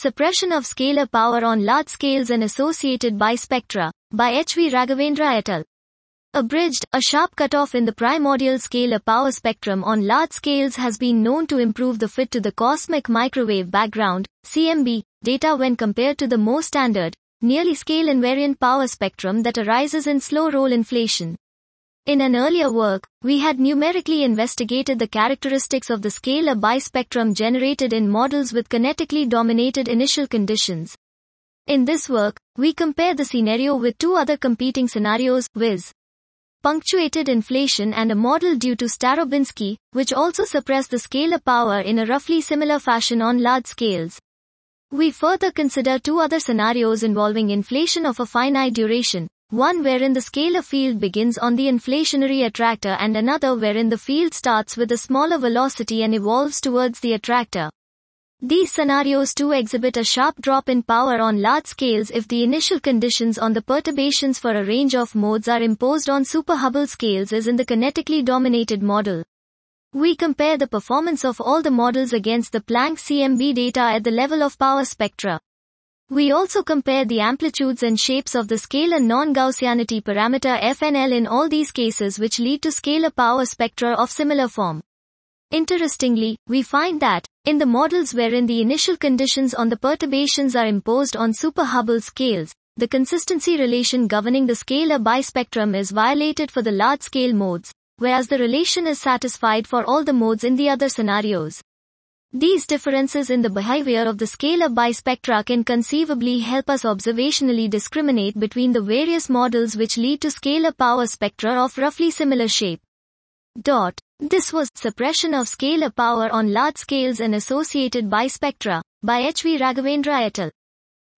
Suppression of scalar power on large scales and associated bispectra, by H. V. Raghavendra et al. Abridged, a sharp cutoff in the primordial scalar power spectrum on large scales has been known to improve the fit to the cosmic microwave background, CMB, data when compared to the more standard, nearly scale-invariant power spectrum that arises in slow-roll inflation. In an earlier work, we had numerically investigated the characteristics of the scalar bispectrum generated in models with kinetically dominated initial conditions. In this work, we compare the scenario with two other competing scenarios, viz. punctuated inflation and a model due to Starobinsky, which also suppress the scalar power in a roughly similar fashion on large scales. We further consider two other scenarios involving inflation of a finite duration, one wherein the scalar field begins on the inflationary attractor and another wherein the field starts with a smaller velocity and evolves towards the attractor. These scenarios too exhibit a sharp drop in power on large scales if the initial conditions on the perturbations for a range of modes are imposed on super Hubble scales as in the kinetically dominated model. We compare the performance of all the models against the Planck CMB data at the level of power spectra. We also compare the amplitudes and shapes of the scalar non-Gaussianity parameter FNL in all these cases, which lead to scalar power spectra of similar form. Interestingly, we find that, in the models wherein the initial conditions on the perturbations are imposed on super Hubble scales, the consistency relation governing the scalar bispectrum is violated for the large-scale modes, whereas the relation is satisfied for all the modes in the other scenarios. These differences in the behavior of the scalar bispectra can conceivably help us observationally discriminate between the various models which lead to scalar power spectra of roughly similar shape. This was Suppression of Scalar Power on Large Scales and Associated Bispectra, by H. V. Raghavendra et al.